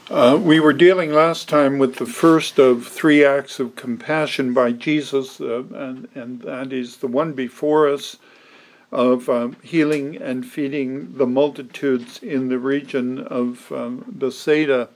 We were dealing last time with the first of three acts of compassion by Jesus, and that is the one before us of healing and feeding the multitudes in the region of Bethsaida.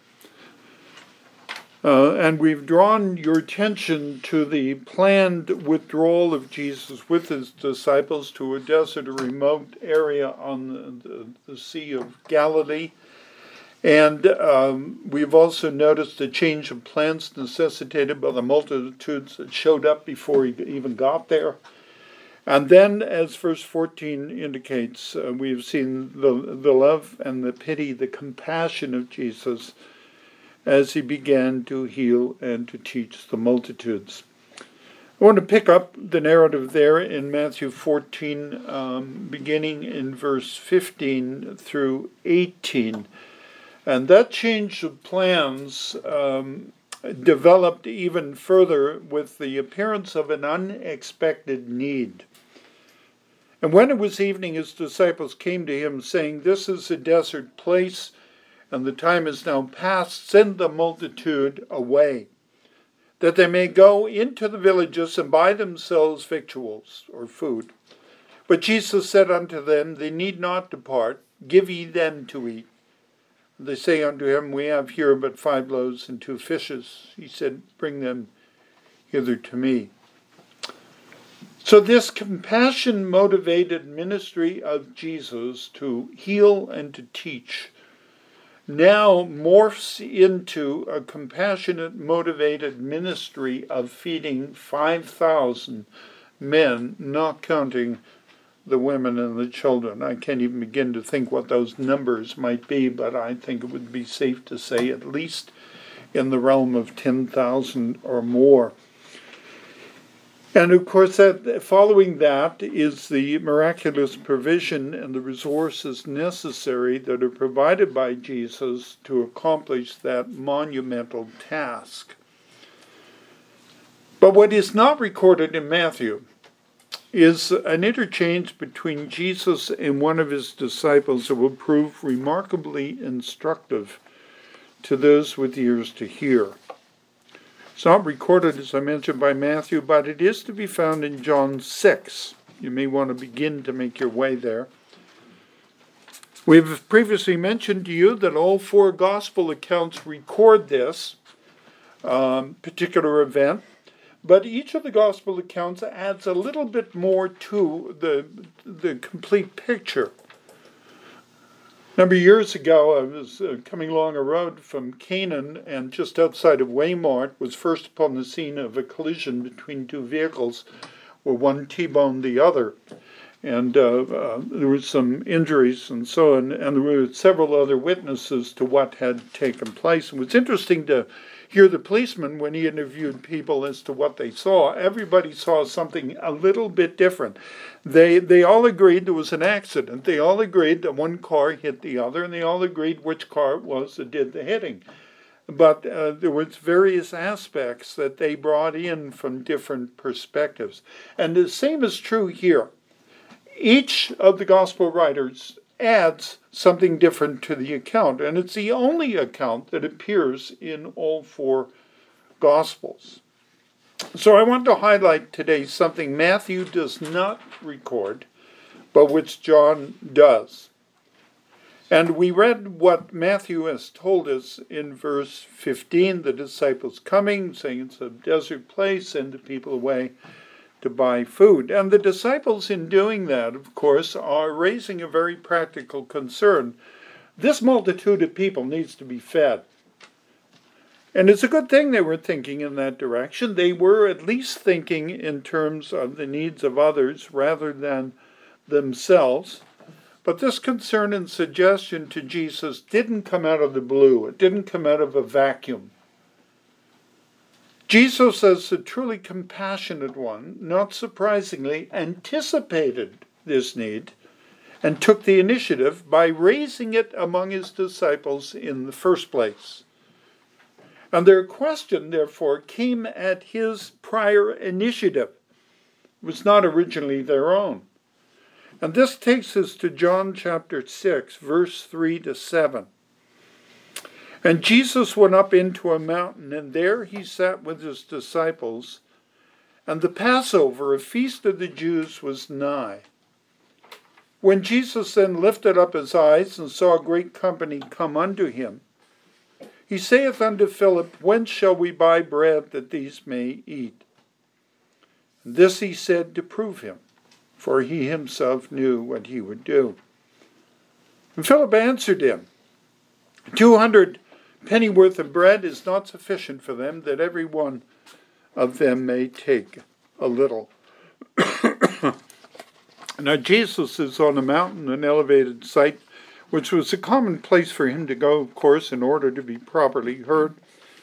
And we've drawn your attention to the planned withdrawal of Jesus with his disciples to a desert, a remote area on the Sea of Galilee. And we've also noticed a change of plans necessitated by the multitudes that showed up before he even got there. And then, as verse 14 indicates, we've seen the love and the pity, the compassion of Jesus as he began to heal and to teach the multitudes. I want to pick up the narrative there in Matthew 14, beginning in verse 15 through 18. And that change of plans developed even further with the appearance of an unexpected need. And when it was evening, his disciples came to him, saying, "This is a desert place, and the time is now past. Send the multitude away, that they may go into the villages and buy themselves victuals," or food. But Jesus said unto them, "They need not depart. Give ye them to eat." They say unto him, "We have here but 5 loaves and 2 fishes. He said, "Bring them hither to me." So this compassion-motivated ministry of Jesus to heal and to teach now morphs into a compassionate-motivated ministry of feeding 5,000 men, not counting the women and the children. I can't even begin to think what those numbers might be, but I think it would be safe to say at least in the realm of 10,000 or more. And of course, following that is the miraculous provision and the resources necessary that are provided by Jesus to accomplish that monumental task. But what is not recorded in Matthew is an interchange between Jesus and one of his disciples that will prove remarkably instructive to those with ears to hear. It's not recorded, as I mentioned, by Matthew, but it is to be found in John 6. You may want to begin to make your way there. We've previously mentioned to you that all 4 gospel accounts record this particular event, but each of the gospel accounts adds a little bit more to the complete picture. A number of years ago, I was coming along a road from Canaan, and just outside of Waymart was first upon the scene of a collision between 2 vehicles where one T-boned the other. And there were some injuries and so on, and there were several other witnesses to what had taken place. It was interesting to hear the policeman, when he interviewed people as to what they saw, everybody saw something a little bit different. They all agreed there was an accident. They all agreed that one car hit the other, and they all agreed which car it was that did the hitting. But there was various aspects that they brought in from different perspectives. And the same is true here. Each of the gospel writers adds something different to the account, and it's the only account that appears in all 4 gospels. So I want to highlight today something Matthew does not record, but which John does. And we read what Matthew has told us in verse 15, the disciples coming, saying it's a desert place, send the people away to buy food. And the disciples, in doing that, of course, are raising a very practical concern. This multitude of people needs to be fed. And it's a good thing they were thinking in that direction. They were at least thinking in terms of the needs of others rather than themselves. But this concern and suggestion to Jesus didn't come out of the blue. It didn't come out of a vacuum. Jesus, as the truly compassionate one, not surprisingly, anticipated this need and took the initiative by raising it among his disciples in the first place. And their question, therefore, came at his prior initiative. It was not originally their own. And this takes us to John chapter 6, verse 3 to 7. And Jesus went up into a mountain, and there he sat with his disciples. And the Passover, a feast of the Jews, was nigh. When Jesus then lifted up his eyes and saw a great company come unto him, he saith unto Philip, Whence shall we buy bread that these may eat? And this he said to prove him, for he himself knew what he would do. And Philip answered him, 200 pennyworth of bread is not sufficient for them, that every one of them may take a little. Now Jesus is on a mountain, an elevated site, which was a common place for him to go, of course, in order to be properly heard.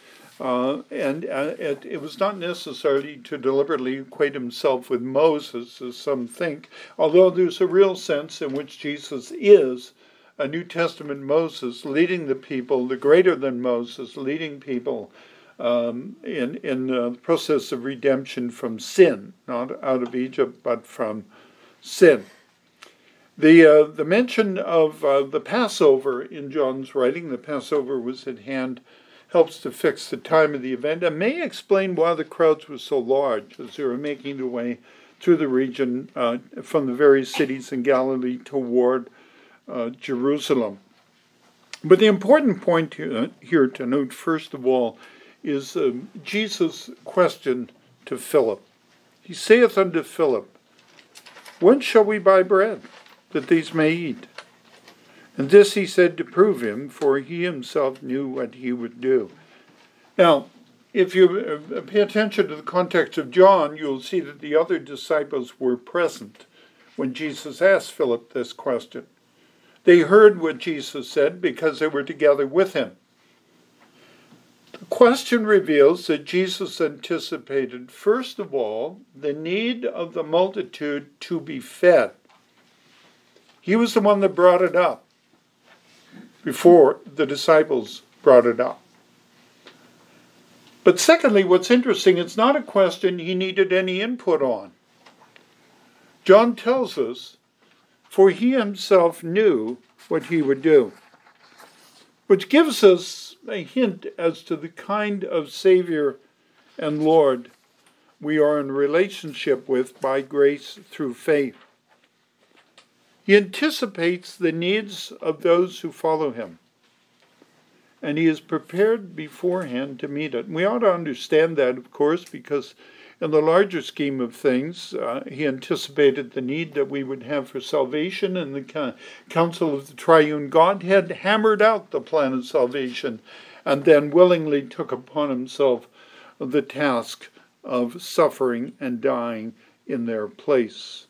It was not necessarily to deliberately equate himself with Moses, as some think, although there's a real sense in which Jesus is a New Testament Moses leading the people, the greater than Moses, leading people in the process of redemption from sin, not out of Egypt, but from sin. The mention of the Passover in John's writing, the Passover was at hand, helps to fix the time of the event and may explain why the crowds were so large as they were making their way through the region from the various cities in Galilee toward Jerusalem. But the important point here to note, first of all, is Jesus' question to Philip. He saith unto Philip, When shall we buy bread, that these may eat? And this he said to prove him, for he himself knew what he would do. Now, if you pay attention to the context of John, you'll see that the other disciples were present when Jesus asked Philip this question. They heard what Jesus said because they were together with him. The question reveals that Jesus anticipated, first of all, the need of the multitude to be fed. He was the one that brought it up before the disciples brought it up. But secondly, what's interesting, it's not a question he needed any input on. John tells us, for he himself knew what he would do, which gives us a hint as to the kind of Savior and Lord we are in relationship with by grace through faith. He anticipates the needs of those who follow him, and he is prepared beforehand to meet it. And we ought to understand that, of course, because in the larger scheme of things, he anticipated the need that we would have for salvation, and the Council of the Triune Godhead hammered out the plan of salvation and then willingly took upon himself the task of suffering and dying in their place.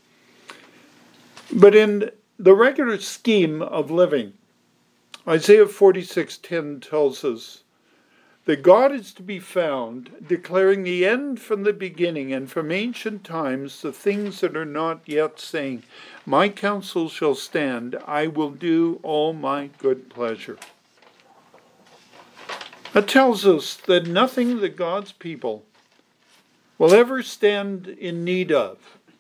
But in the regular scheme of living, Isaiah 46:10 tells us that God is to be found, declaring the end from the beginning, and from ancient times the things that are not yet, saying, My counsel shall stand, I will do all my good pleasure. That tells us that nothing that God's people will ever stand in need of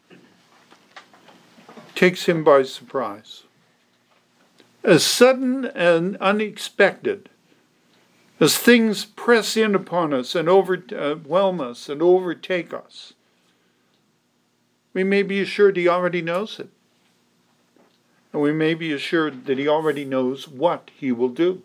takes him by surprise. As sudden and unexpected as things press in upon us and overwhelm us and overtake us, we may be assured he already knows it. And we may be assured that he already knows what he will do.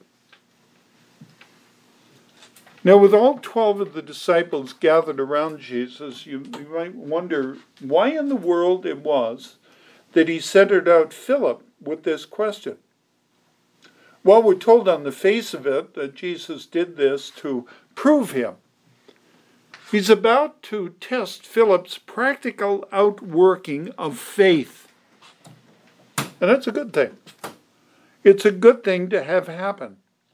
Now, with all 12 of the disciples gathered around Jesus, you might wonder why in the world it was that he centered out Philip with this question. Well, we're told on the face of it that Jesus did this to prove him. He's about to test Philip's practical outworking of faith. And that's a good thing. It's a good thing to have happen.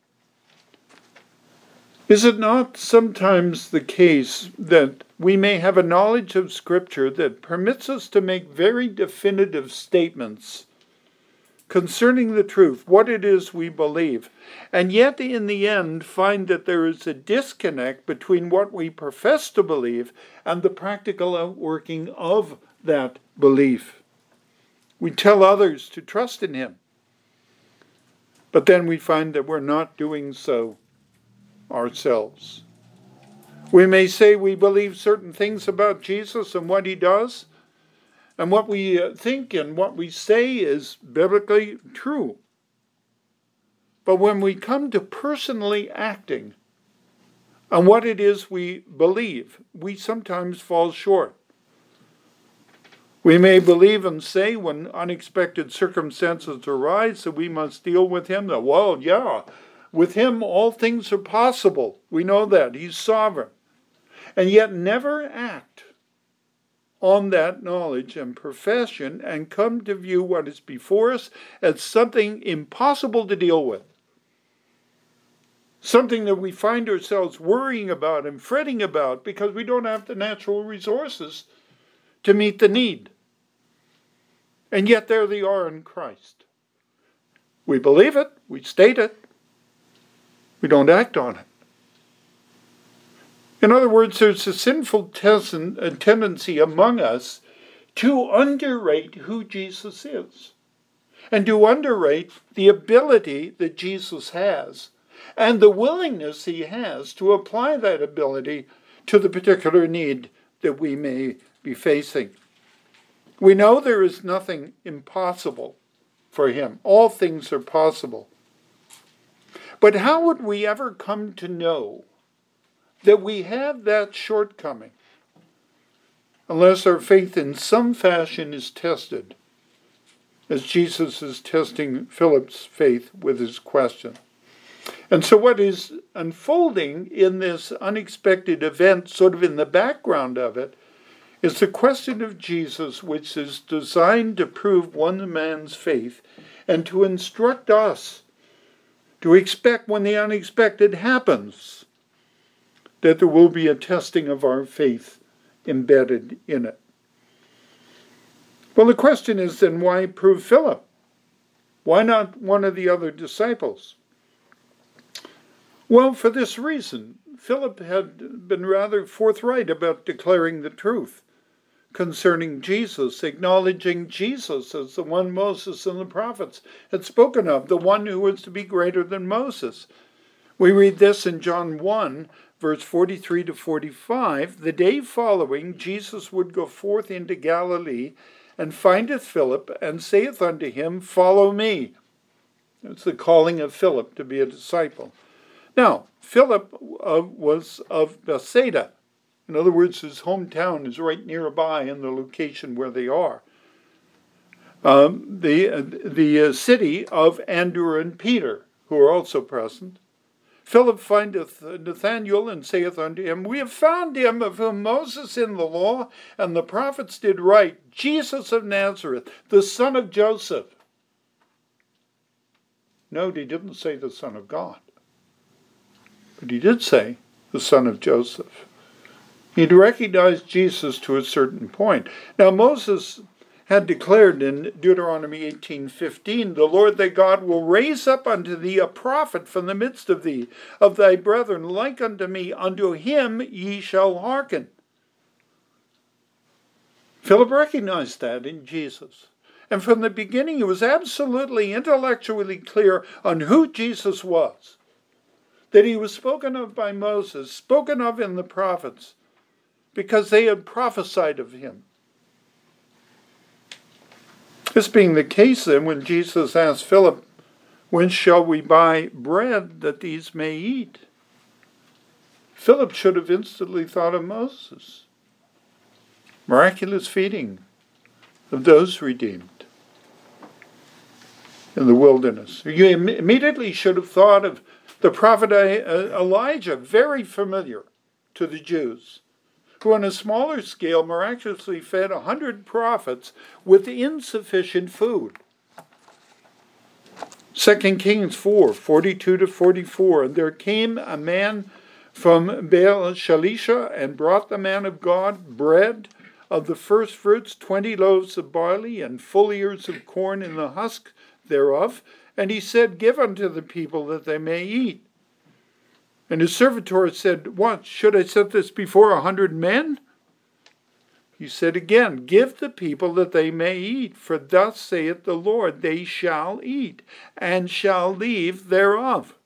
Is it not sometimes the case that we may have a knowledge of Scripture that permits us to make very definitive statements concerning the truth, what it is we believe, and yet in the end find that there is a disconnect between what we profess to believe and the practical outworking of that belief? We tell others to trust in him, But then we find that we're not doing so ourselves. We may say we believe certain things about Jesus and what he does, and what we think and what we say is biblically true. But when we come to personally acting on what it is we believe, we sometimes fall short. We may believe and say when unexpected circumstances arise that we must deal with him, that, well, yeah, with him all things are possible. We know that. He's sovereign. And yet never act on that knowledge and profession and come to view what is before us as something impossible to deal with. Something that we find ourselves worrying about and fretting about because we don't have the natural resources to meet the need. And yet there they are in Christ. We believe it, we state it, we don't act on it. In other words, there's a sinful tendency among us to underrate who Jesus is and to underrate the ability that Jesus has and the willingness he has to apply that ability to the particular need that we may be facing. We know there is nothing impossible for him. All things are possible. But how would we ever come to know that we have that shortcoming unless our faith in some fashion is tested, as Jesus is testing Philip's faith with his question? And so what is unfolding in this unexpected event, sort of in the background of it, is the question of Jesus, which is designed to prove one man's faith and to instruct us to expect when the unexpected happens that there will be a testing of our faith embedded in it. Well, the question is then, why prove Philip? Why not one of the other disciples? Well, for this reason. Philip had been rather forthright about declaring the truth concerning Jesus, acknowledging Jesus as the one Moses and the prophets had spoken of, the one who was to be greater than Moses. We read this in John 1, verse 43 to 45. The day following, Jesus would go forth into Galilee, and findeth Philip, and saith unto him, Follow me. It's the calling of Philip to be a disciple. Now, Philip was of Bethsaida. In other words, his hometown is right nearby in the location where they are. The city of Andrew and Peter, who are also present. Philip findeth Nathanael, and saith unto him, We have found him of whom Moses in the law and the prophets did write, Jesus of Nazareth, the son of Joseph. No, he didn't say the son of God. But he did say the son of Joseph. He'd recognized Jesus to a certain point. Now Moses had declared in Deuteronomy 18:15, The Lord thy God will raise up unto thee a prophet from the midst of thee, of thy brethren, like unto me, unto him ye shall hearken. Philip recognized that in Jesus. And from the beginning, he was absolutely intellectually clear on who Jesus was. That he was spoken of by Moses, spoken of in the prophets, because they had prophesied of him. This being the case then, when Jesus asked Philip, When shall we buy bread that these may eat? Philip should have instantly thought of Moses. Miraculous feeding of those redeemed in the wilderness. You immediately should have thought of the prophet Elijah, very familiar to the Jews, who on a smaller scale miraculously fed 100 prophets with insufficient food. 2 Kings 4, 42 to 44. And there came a man from Baal Shalisha and brought the man of God bread of the first fruits, 20 loaves of barley and full ears of corn in the husk thereof. And he said, Give unto the people that they may eat. And his servitor said, What, should I set this before 100 men? He said again, give the people that they may eat, for thus saith the Lord, they shall eat, and shall leave thereof.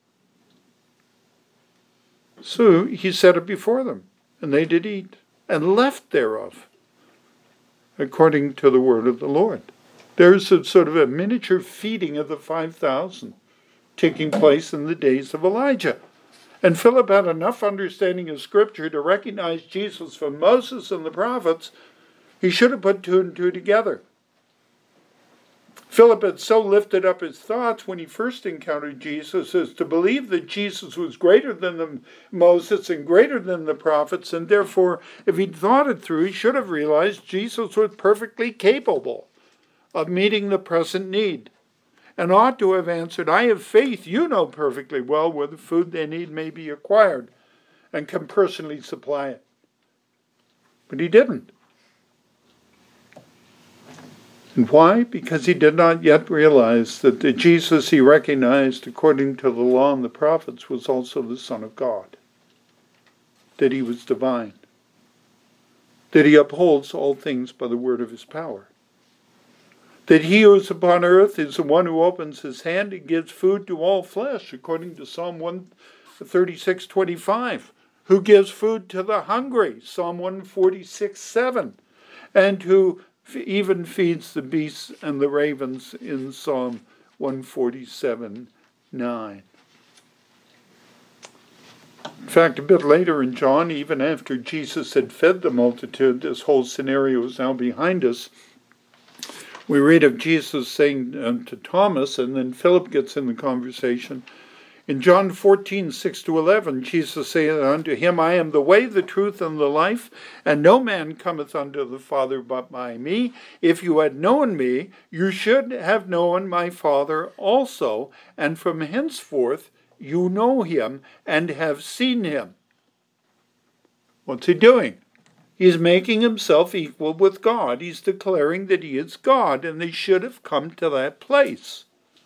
So he set it before them, and they did eat, and left thereof, according to the word of the Lord. There's a sort of a miniature feeding of the 5,000 taking place in the days of Elijah. And Philip had enough understanding of Scripture to recognize Jesus from Moses and the prophets. He should have put two and two together. Philip had so lifted up his thoughts when he first encountered Jesus as to believe that Jesus was greater than Moses and greater than the prophets, and therefore, if he'd thought it through, he should have realized Jesus was perfectly capable of meeting the present need, and ought to have answered, I have faith, you know perfectly well where the food they need may be acquired, and can personally supply it. But he didn't. And why? Because he did not yet realize that the Jesus he recognized according to the law and the prophets was also the Son of God, that he was divine, that he upholds all things by the word of his power, that he who is upon earth is the one who opens his hand and gives food to all flesh, according to Psalm 136:25, who gives food to the hungry, Psalm 146:7, and who even feeds the beasts and the ravens in Psalm 147:9. In fact, a bit later in John, even after Jesus had fed the multitude, this whole scenario is now behind us. We read of Jesus saying to Thomas, and then Philip gets in the conversation. In John 14:6-11, Jesus saith unto him, I am the way, the truth, and the life, and no man cometh unto the Father but by me. If you had known me, you should have known my Father also, and from henceforth you know him and have seen him. What's he doing? He's making himself equal with God. He's declaring that he is God, and they should have come to that place.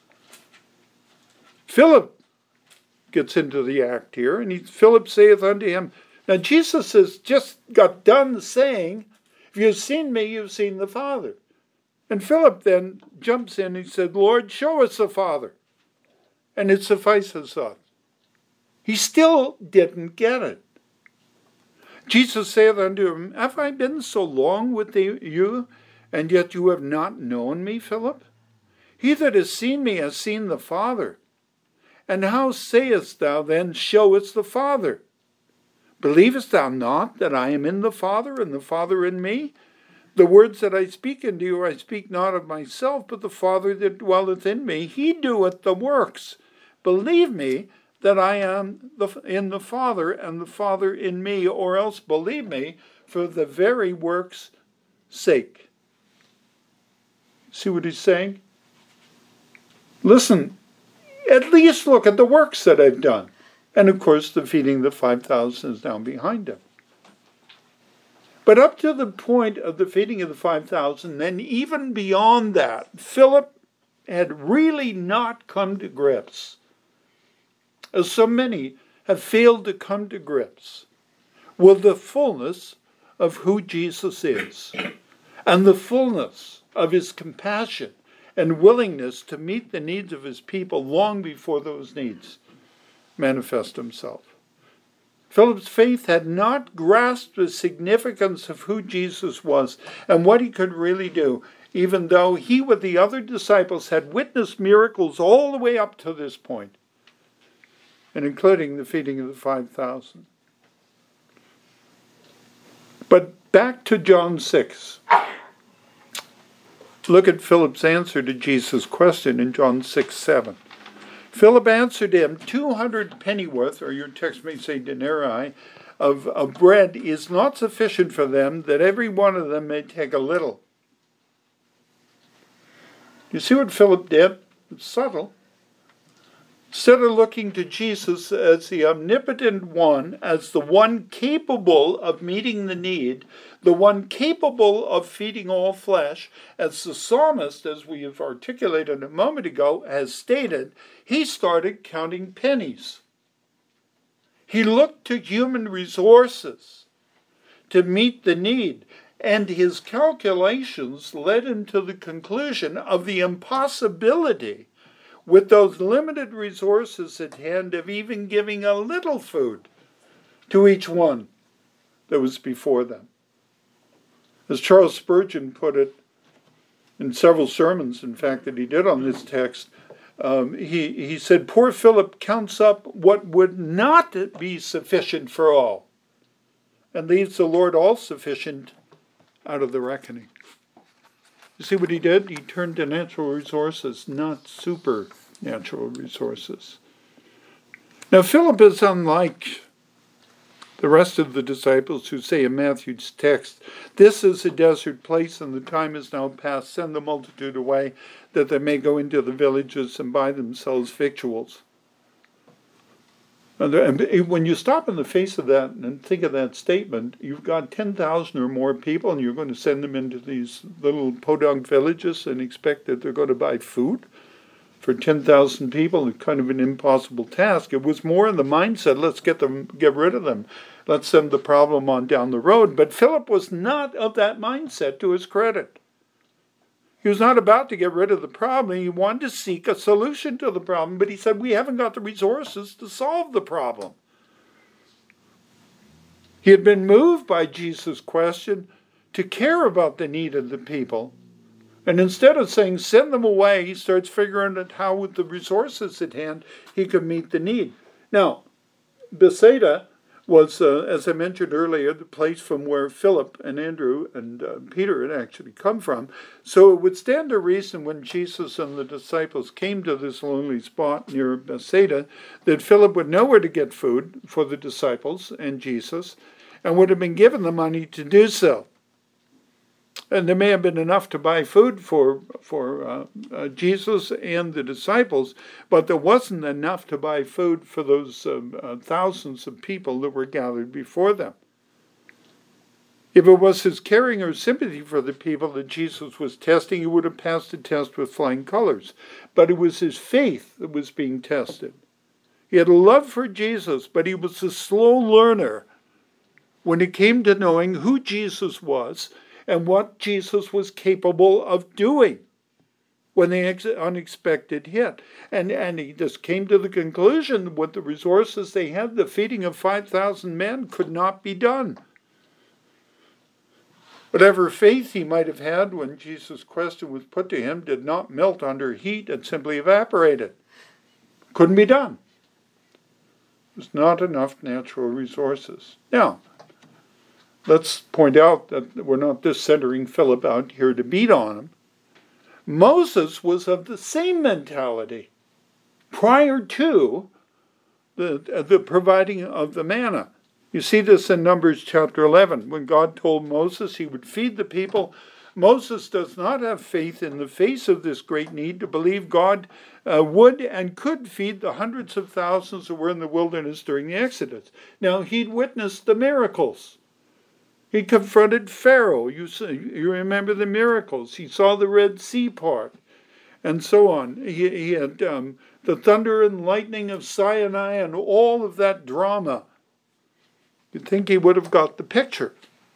Philip gets into the act here, and Philip saith unto him, now Jesus has just got done saying, if you've seen me, you've seen the Father. And Philip then jumps in and he said, Lord, show us the Father, and it suffices us. He still didn't get it. Jesus saith unto him, have I been so long with you, and yet you have not known me, Philip? He that has seen me has seen the Father. And how sayest thou then, show us the Father? Believest thou not that I am in the Father, and the Father in me? The words that I speak unto you, I speak not of myself, but the Father that dwelleth in me, he doeth the works. Believe me that I am in the Father, and the Father in me, or else believe me for the very works' sake. See what he's saying? Listen, at least look at the works that I've done. And of course, the feeding the 5,000 is now behind him. But up to the point of the feeding of the 5,000, then even beyond that, Philip had really not come to grips, as so many have failed to come to grips with the fullness of who Jesus is, and the fullness of his compassion and willingness to meet the needs of his people long before those needs manifest himself. Philip's faith had not grasped the significance of who Jesus was and what he could really do, even though he with the other disciples had witnessed miracles all the way up to this point, and including the feeding of the 5,000. But back to John 6. Look at Philip's answer to Jesus' question in John 6:7. Philip answered him, 200 pennyworth, or your text may say denarii, of bread is not sufficient for them, that every one of them may take a little. You see what Philip did? It's subtle. Instead of looking to Jesus as the omnipotent one, as the one capable of meeting the need, the one capable of feeding all flesh, as the psalmist, as we have articulated a moment ago, has stated, he started counting pennies. He looked to human resources to meet the need. And his calculations led him to the conclusion of the impossibility, with those limited resources at hand, of even giving a little food to each one that was before them. As Charles Spurgeon put it in several sermons, in fact, that he did on this text, he said, poor Philip counts up what would not be sufficient for all, and leaves the Lord all sufficient out of the reckoning. You see what he did? He turned to natural resources, not supernatural resources. Now, Philip is unlike the rest of the disciples who say in Matthew's text, this is a desert place and the time is now past. Send the multitude away that they may go into the villages and buy themselves victuals. And when you stop in the face of that and think of that statement, you've got 10,000 or more people and you're going to send them into these little podunk villages and expect that they're going to buy food for 10,000 people. It's kind of an impossible task. It was more in the mindset, let's get rid of them. Let's send the problem on down the road. But Philip was not of that mindset, to his credit. He was not about to get rid of the problem. He wanted to seek a solution to the problem, but he said, we haven't got the resources to solve the problem. He had been moved by Jesus' question to care about the need of the people. And instead of saying, send them away, he starts figuring out how, with the resources at hand, he could meet the need. Now, Bethsaida was, as I mentioned earlier, the place from where Philip and Andrew and Peter had actually come from. So it would stand to reason when Jesus and the disciples came to this lonely spot near Bethsaida that Philip would know where to get food for the disciples and Jesus and would have been given the money to do so. And there may have been enough to buy food for Jesus and the disciples, but there wasn't enough to buy food for those thousands of people that were gathered before them. If it was his caring or sympathy for the people that Jesus was testing, he would have passed the test with flying colors. But it was his faith that was being tested. He had a love for Jesus, but he was a slow learner when it came to knowing who Jesus was and what Jesus was capable of doing when the unexpected hit. And he just came to the conclusion with the resources they had, the feeding of 5,000 men could not be done. Whatever faith he might have had when Jesus' question was put to him did not melt under heat, it simply evaporated. Couldn't be done. There's not enough natural resources. Now, let's point out that we're not just centering Philip out here to beat on him. Moses was of the same mentality prior to the providing of the manna. You see this in Numbers chapter 11. When God told Moses he would feed the people, Moses does not have faith in the face of this great need to believe God would and could feed the hundreds of thousands who were in the wilderness during the Exodus. Now, he'd witnessed the miracles. He confronted Pharaoh. You remember the miracles. He saw the Red Sea part, and so on. He had the thunder and lightning of Sinai and all of that drama. You'd think he would have got the picture.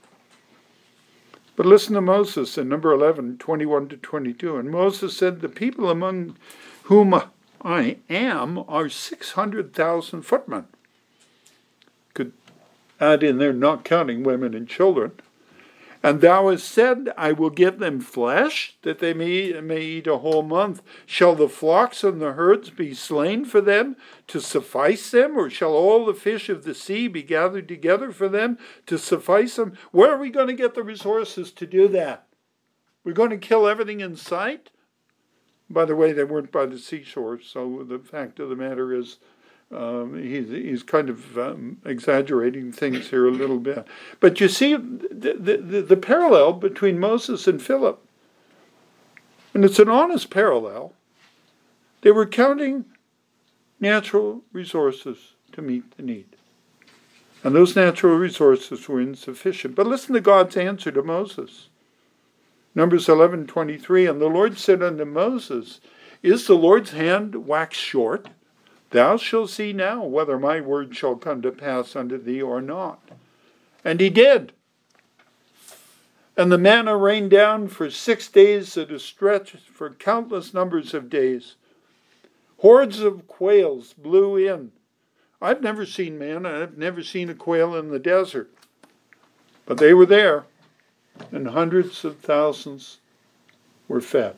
But listen to Moses in number 11, 21 to 22. And Moses said, the people among whom I am are 600,000 footmen. Could add in there, not counting women and children. And thou hast said, I will give them flesh, that they may eat a whole month. Shall the flocks and the herds be slain for them to suffice them? Or shall all the fish of the sea be gathered together for them to suffice them? Where are we going to get the resources to do that? We're going to kill everything in sight? By the way, they weren't by the seashore, so the fact of the matter is, he's kind of exaggerating things here a little bit. But you see the parallel between Moses and Philip. And it's an honest parallel. They were counting natural resources to meet the need. And those natural resources were insufficient. But listen to God's answer to Moses. Numbers 11:23, and the Lord said unto Moses, is the Lord's hand waxed short? Thou shalt see now whether my word shall come to pass unto thee or not. And he did. And the manna rained down for 6 days at a stretch for countless numbers of days. Hordes of quails blew in. I've never seen manna. I've never seen a quail in the desert. But they were there, and hundreds of thousands were fed.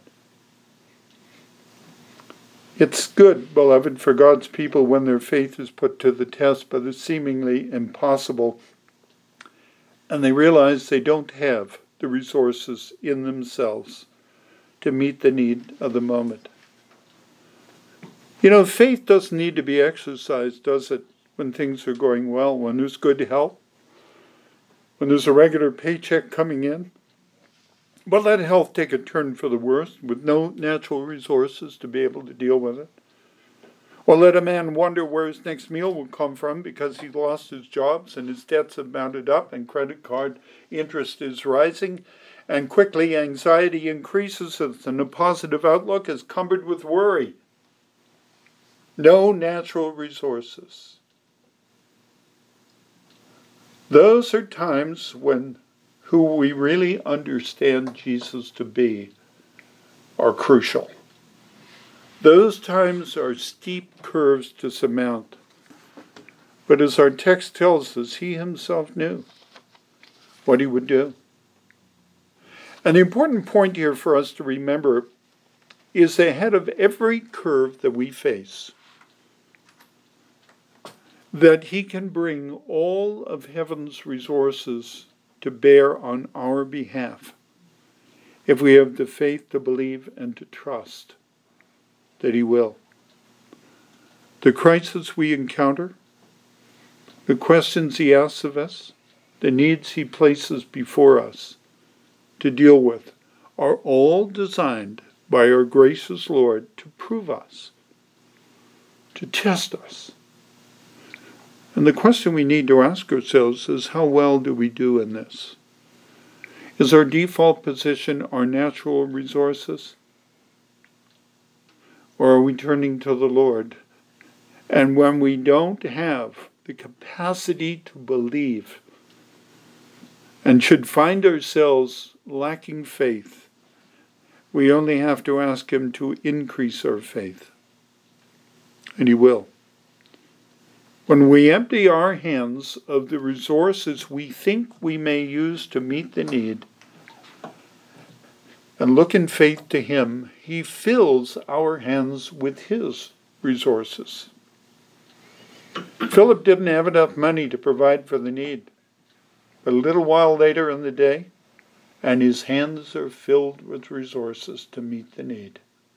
It's good, beloved, for God's people when their faith is put to the test, but it's seemingly impossible. And they realize they don't have the resources in themselves to meet the need of the moment. You know, faith doesn't need to be exercised, does it, when things are going well, when there's good health, when there's a regular paycheck coming in? But let health take a turn for the worse, with no natural resources to be able to deal with it. Or let a man wonder where his next meal will come from because he's lost his jobs and his debts have mounted up and credit card interest is rising, and quickly anxiety increases and the positive outlook is cumbered with worry. No natural resources. Those are times when who we really understand Jesus to be are crucial. Those times are steep curves to surmount. But as our text tells us, he himself knew what he would do. And the important point here for us to remember is ahead of every curve that we face, that he can bring all of heaven's resources to bear on our behalf if we have the faith to believe and to trust that he will. The crises we encounter, the questions he asks of us, the needs he places before us to deal with are all designed by our gracious Lord to prove us, to test us. And the question we need to ask ourselves is, how well do we do in this? Is our default position our natural resources? Or are we turning to the Lord? And when we don't have the capacity to believe and should find ourselves lacking faith, we only have to ask him to increase our faith. And he will. When we empty our hands of the resources we think we may use to meet the need and look in faith to him, he fills our hands with his resources. Philip didn't have enough money to provide for the need. But a little while later in the day, and his hands are filled with resources to meet the need.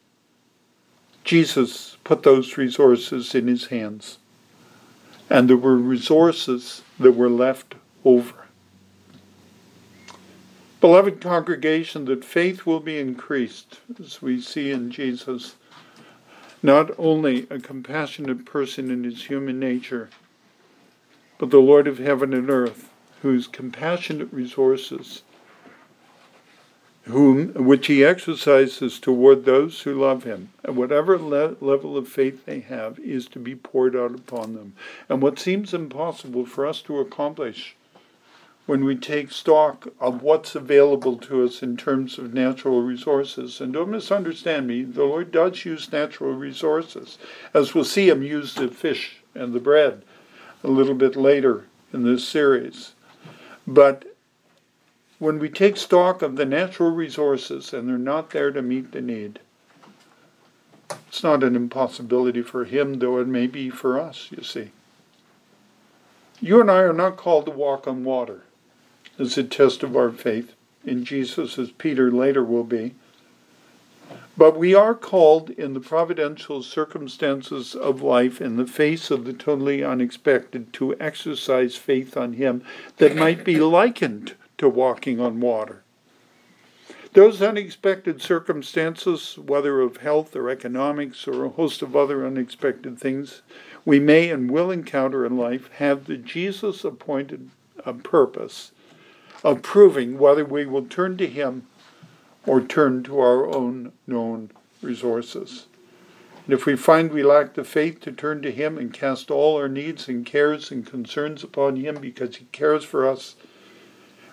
Jesus put those resources in his hands. And there were resources that were left over. Beloved congregation, that faith will be increased as we see in Jesus not only a compassionate person in his human nature, but the Lord of heaven and earth, whose compassionate resources, which he exercises toward those who love him, and whatever level of faith they have is to be poured out upon them. And what seems impossible for us to accomplish when we take stock of what's available to us in terms of natural resources, and don't misunderstand me, the Lord does use natural resources, as we'll see him use the fish and the bread a little bit later in this series. But when we take stock of the natural resources and they're not there to meet the need, it's not an impossibility for him, though it may be for us, you see. You and I are not called to walk on water as a test of our faith in Jesus, as Peter later will be. But we are called in the providential circumstances of life, in the face of the totally unexpected, to exercise faith on him that might be likened to walking on water. Those unexpected circumstances, whether of health or economics or a host of other unexpected things we may and will encounter in life, have the Jesus-appointed purpose of proving whether we will turn to him or turn to our own known resources. And if we find we lack the faith to turn to him and cast all our needs and cares and concerns upon him because he cares for us,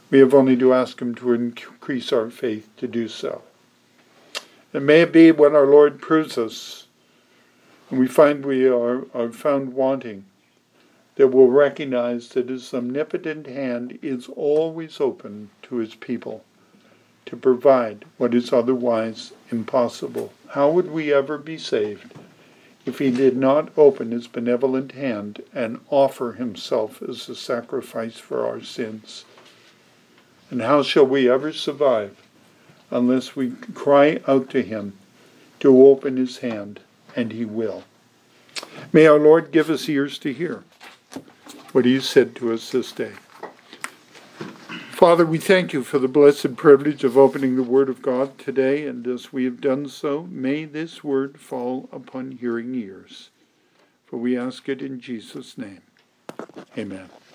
We have only to ask him to increase our faith to do so. And may it be when our Lord proves us, and we find we are found wanting, that we'll recognize that his omnipotent hand is always open to his people to provide what is otherwise impossible. How would we ever be saved if he did not open his benevolent hand and offer himself as a sacrifice for our sins? And how shall we ever survive unless we cry out to him to open his hand, and he will? May our Lord give us ears to hear what he said to us this day. Father, we thank you for the blessed privilege of opening the Word of God today, and as we have done so, may this Word fall upon hearing ears. For we ask it in Jesus' name. Amen.